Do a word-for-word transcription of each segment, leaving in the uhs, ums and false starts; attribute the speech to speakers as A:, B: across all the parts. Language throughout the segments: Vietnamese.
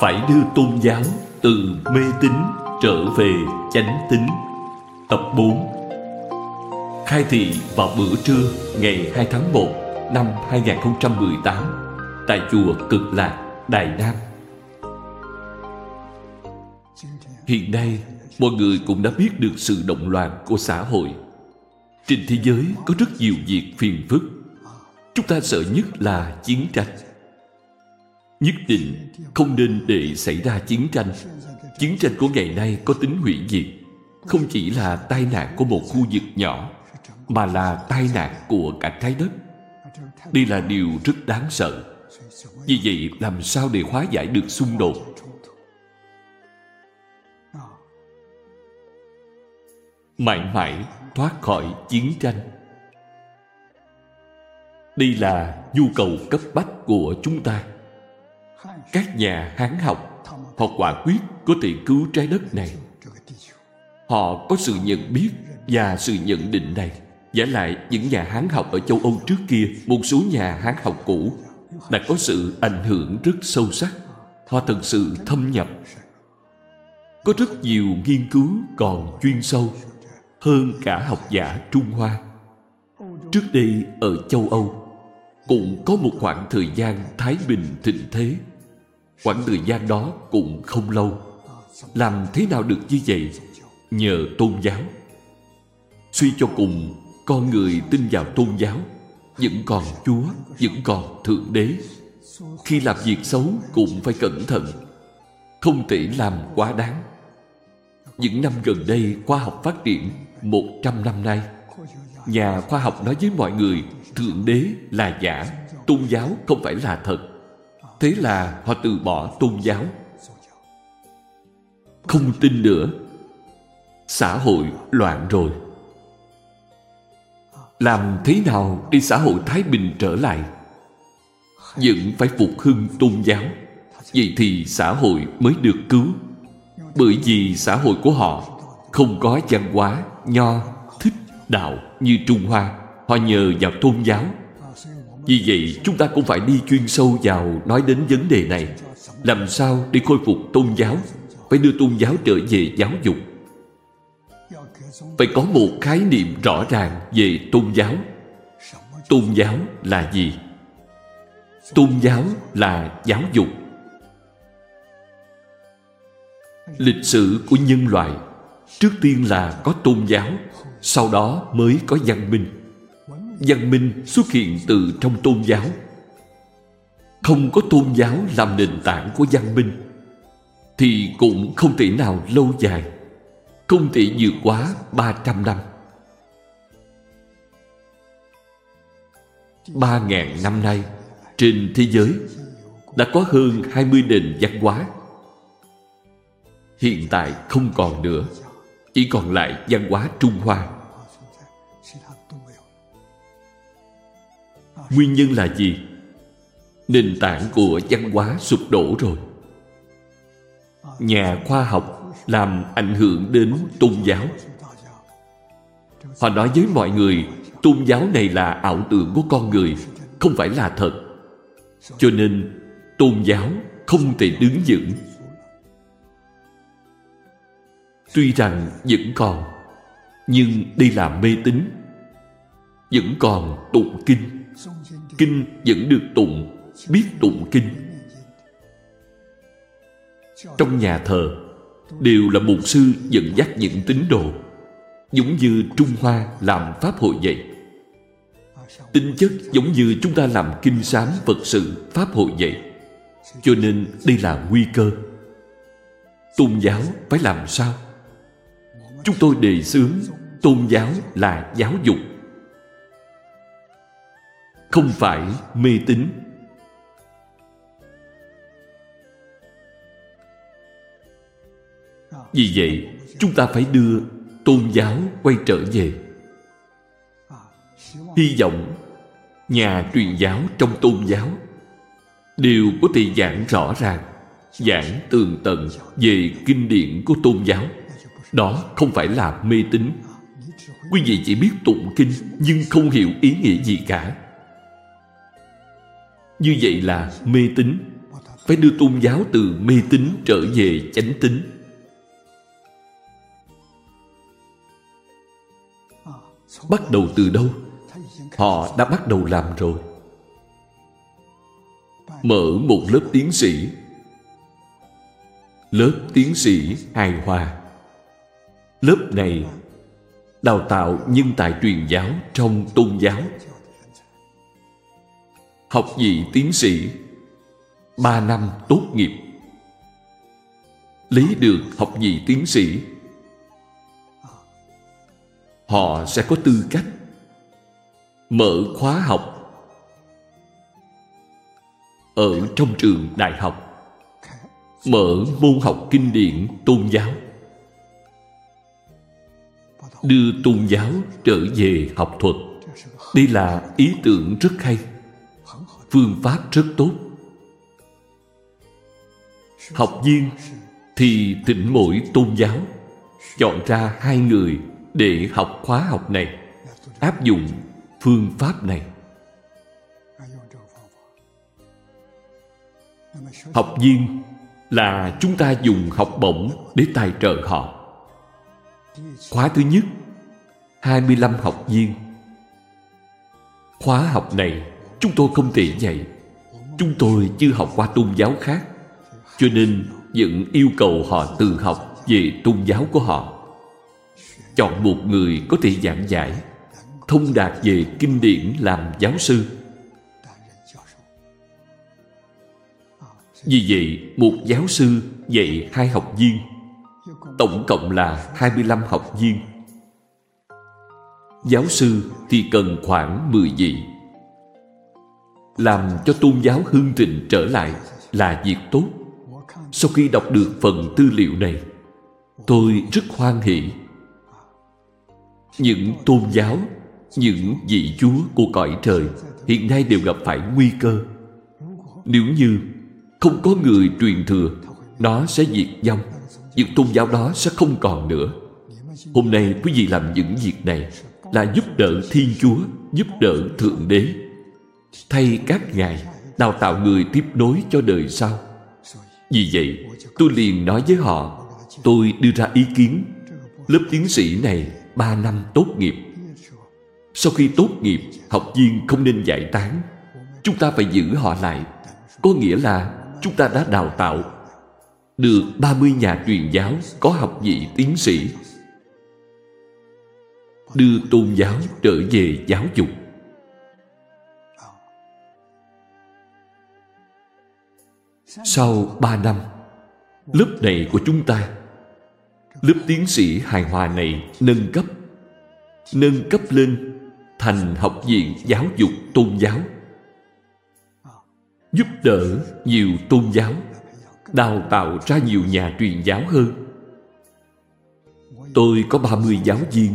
A: Phải đưa tôn giáo từ mê tín trở về chánh tín. Tập bốn. Khai thị vào bữa trưa ngày hai tháng một năm hai nghìn không trăm mười tám tại chùa Cực Lạc, Đài Nam. Hiện nay, mọi người cũng đã biết được sự động loạn của xã hội. Trên thế giới có rất nhiều việc phiền phức. Chúng ta sợ nhất là chiến tranh. Nhất định không nên để xảy ra chiến tranh. Chiến tranh của ngày nay có tính hủy diệt. Không chỉ là tai nạn của một khu vực nhỏ, mà là tai nạn của cả trái đất. Đây là điều rất đáng sợ. Vì vậy, làm sao để hóa giải được xung đột? Mãi mãi thoát khỏi chiến tranh. Đây là nhu cầu cấp bách của chúng ta. Các nhà Hán học, họ quả quyết có thể cứu trái đất này. Họ có sự nhận biết và sự nhận định này. Giả lại những nhà Hán học ở châu Âu trước kia, một số nhà Hán học cũ đã có sự ảnh hưởng rất sâu sắc. Họ thật sự thâm nhập. Có rất nhiều nghiên cứu còn chuyên sâu hơn cả học giả Trung Hoa. Trước đây ở châu Âu cũng có một khoảng thời gian thái bình thịnh thế. Khoảng thời gian đó cũng không lâu. Làm thế nào được như vậy? Nhờ tôn giáo. Suy cho cùng, con người tin vào tôn giáo vẫn còn Chúa, vẫn còn Thượng Đế. Khi làm việc xấu cũng phải cẩn thận, không thể làm quá đáng. Những năm gần đây, khoa học phát triển một trăm năm nay. Nhà khoa học nói với mọi người Thượng Đế là giả, tôn giáo không phải là thật. Thế là họ từ bỏ tôn giáo, không tin nữa. Xã hội loạn rồi. Làm thế nào để xã hội thái bình trở lại? Vẫn phải phục hưng tôn giáo. Vậy thì xã hội mới được cứu. Bởi vì xã hội của họ không có văn hóa nho, thích, đạo như Trung Hoa. Họ nhờ vào tôn giáo. Vì vậy chúng ta cũng phải đi chuyên sâu vào nói đến vấn đề này. Làm sao để khôi phục tôn giáo? Phải đưa tôn giáo trở về giáo dục. Phải có một khái niệm rõ ràng về tôn giáo. Tôn giáo là gì? Tôn giáo là giáo dục. Lịch sử của nhân loại trước tiên là có tôn giáo, sau đó mới có văn minh. Văn minh xuất hiện từ trong tôn giáo. Không có tôn giáo làm nền tảng của văn minh thì cũng không thể nào lâu dài, không thể vượt quá ba trăm năm. Ba ngàn năm nay, trên thế giới đã có hơn hai mươi nền văn hóa. Hiện tại không còn nữa, chỉ còn lại văn hóa Trung Hoa. Nguyên nhân là gì? Nền tảng của văn hóa sụp đổ rồi. Nhà khoa học làm ảnh hưởng đến tôn giáo. Họ nói với mọi người tôn giáo này là ảo tưởng của con người, không phải là thật. Cho nên tôn giáo không thể đứng vững. Tuy rằng vẫn còn, nhưng đây là mê tín. Vẫn còn tụng kinh. Kinh vẫn được tụng, biết tụng kinh. Trong nhà thờ đều là mục sư dẫn dắt những tín đồ, giống như Trung Hoa làm pháp hội vậy. Tính chất giống như chúng ta làm kinh sám Phật sự pháp hội vậy. Cho nên đây là nguy cơ. Tôn giáo phải làm sao? Chúng tôi đề xướng tôn giáo là giáo dục, không phải mê tín. Vì vậy, chúng ta phải đưa tôn giáo quay trở về. Hy vọng nhà truyền giáo trong tôn giáo đều có thể giảng rõ ràng, giảng tường tận về kinh điển của tôn giáo. Đó không phải là mê tín. Quý vị chỉ biết tụng kinh nhưng không hiểu ý nghĩa gì cả. Như vậy là mê tín. phải đưa tôn giáo từ mê tín trở về chánh tín. Bắt đầu từ đâu? Họ đã bắt đầu làm rồi. Mở một lớp tiến sĩ, lớp tiến sĩ hài hòa. Lớp này đào tạo nhân tài truyền giáo trong tôn giáo. Học vị tiến sĩ ba năm tốt nghiệp. Lấy được học vị tiến sĩ, họ sẽ có tư cách mở khóa học ở trong trường đại học, mở môn học kinh điển tôn giáo, đưa tôn giáo trở về học thuật. Đây là ý tưởng rất hay, phương pháp rất tốt. Học viên thì thỉnh mỗi tôn giáo chọn ra hai người để học khóa học này, áp dụng phương pháp này. Học viên là chúng ta dùng học bổng để tài trợ họ. Khóa thứ nhất, hai mươi lăm học viên. Khóa học này chúng tôi không thể dạy. Chúng tôi chưa học qua tôn giáo khác, cho nên vẫn yêu cầu họ tự học về tôn giáo của họ. Chọn một người có thể giảng giải, thông đạt về kinh điển làm giáo sư. Vì vậy, một giáo sư dạy hai học viên, tổng cộng là hai mươi lăm học viên. Giáo sư thì cần khoảng mười vị. Làm cho tôn giáo hưng thịnh trở lại là việc tốt. Sau khi đọc được phần tư liệu này, tôi rất hoan hỷ. Những tôn giáo, những vị chúa của cõi trời hiện nay đều gặp phải nguy cơ. Nếu như không có người truyền thừa, nó sẽ diệt vong. Những tôn giáo đó sẽ không còn nữa. Hôm nay quý vị làm những việc này là giúp đỡ Thiên Chúa, giúp đỡ Thượng Đế, thay các ngài đào tạo người tiếp nối cho đời sau. Vì vậy, tôi liền nói với họ, tôi đưa ra ý kiến, lớp tiến sĩ này ba năm tốt nghiệp. Sau khi tốt nghiệp, học viên không nên giải tán. Chúng ta phải giữ họ lại. Có nghĩa là chúng ta đã đào tạo được ba mươi nhà truyền giáo có học vị tiến sĩ, đưa tôn giáo trở về giáo dục. Sau ba năm, lớp này của chúng ta, lớp tiến sĩ hài hòa này nâng cấp, nâng cấp lên thành học viện giáo dục tôn giáo, giúp đỡ nhiều tôn giáo, đào tạo ra nhiều nhà truyền giáo hơn. Tôi có ba mươi giáo viên.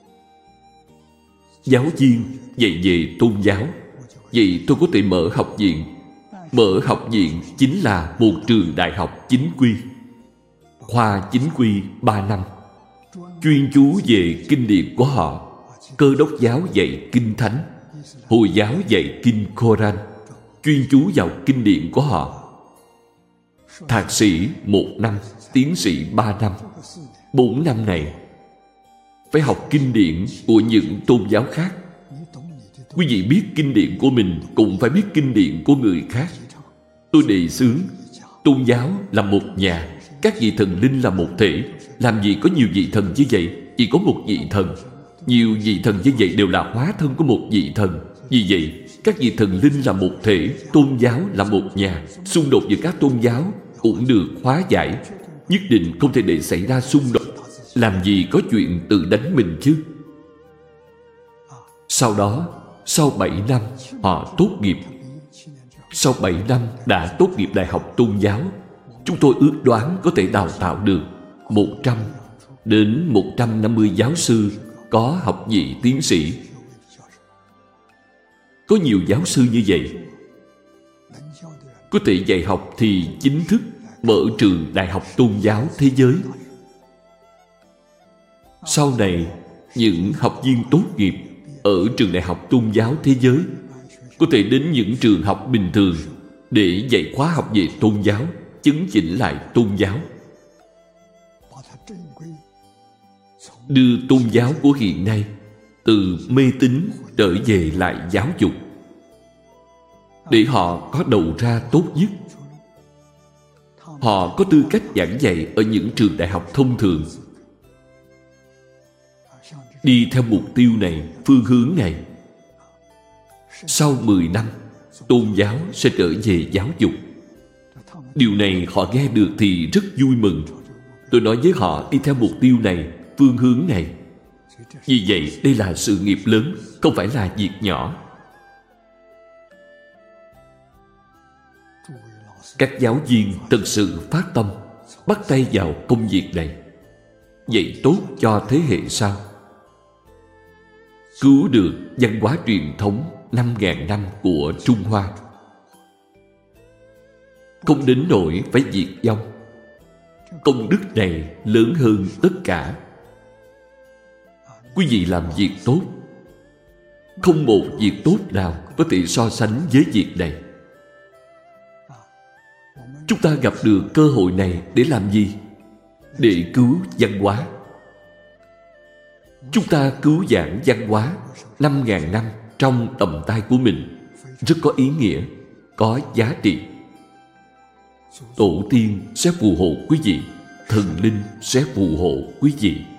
A: Giáo viên dạy về tôn giáo, vậy tôi có thể mở học viện. Mở học viện chính là một trường đại học chính quy. Khoa chính quy ba năm, chuyên chú về kinh điển của họ. Cơ đốc giáo dạy kinh thánh, Hồi giáo dạy kinh Koran, chuyên chú vào kinh điển của họ. Thạc sĩ một năm, tiến sĩ ba năm. Bốn năm này phải học kinh điển của những tôn giáo khác. Quý vị biết kinh điển của mình cũng phải biết kinh điển của người khác. Tôi đề xướng tôn giáo là một nhà, các vị thần linh là một thể. Làm gì có nhiều vị thần như vậy? Chỉ có một vị thần. Nhiều vị thần như vậy đều là hóa thân của một vị thần. Vì vậy, các vị thần linh là một thể, tôn giáo là một nhà. Xung đột giữa các tôn giáo cũng được hóa giải. Nhất định không thể để xảy ra xung đột. Làm gì có chuyện tự đánh mình chứ? Sau đó, sau bảy năm, họ tốt nghiệp. Sau bảy năm đã tốt nghiệp đại học tôn giáo, chúng tôi ước đoán có thể đào tạo được một trăm đến một trăm năm mươi giáo sư có học vị tiến sĩ. Có nhiều giáo sư như vậy, có thể dạy học thì chính thức mở trường đại học tôn giáo thế giới. Sau này, những học viên tốt nghiệp ở trường đại học tôn giáo thế giới có thể đến những trường học bình thường để dạy khóa học về tôn giáo, chấn chỉnh lại tôn giáo, đưa tôn giáo của hiện nay từ mê tín trở về lại giáo dục, để họ có đầu ra tốt nhất. Họ có tư cách giảng dạy ở những trường đại học thông thường. Đi theo mục tiêu này, phương hướng này, sau mười năm, tôn giáo sẽ trở về giáo dục. Điều này họ nghe được thì rất vui mừng. Tôi nói với họ đi theo mục tiêu này, phương hướng này. Vì vậy, đây là sự nghiệp lớn, không phải là việc nhỏ. Các giáo viên thật sự phát tâm, bắt tay vào công việc này, dạy tốt cho thế hệ sau, cứu được văn hóa truyền thống năm ngàn năm của Trung Hoa, không đến nỗi phải diệt vong. Công đức này lớn hơn tất cả. Quý vị làm việc tốt, không một việc tốt nào có thể so sánh với việc này. Chúng ta gặp được cơ hội này để làm gì? Để cứu văn hóa. Chúng ta cứu vãn văn hóa năm ngàn năm trong tầm tay của mình, rất có ý nghĩa, có giá trị. Tổ tiên sẽ phù hộ quý vị, thần linh sẽ phù hộ quý vị.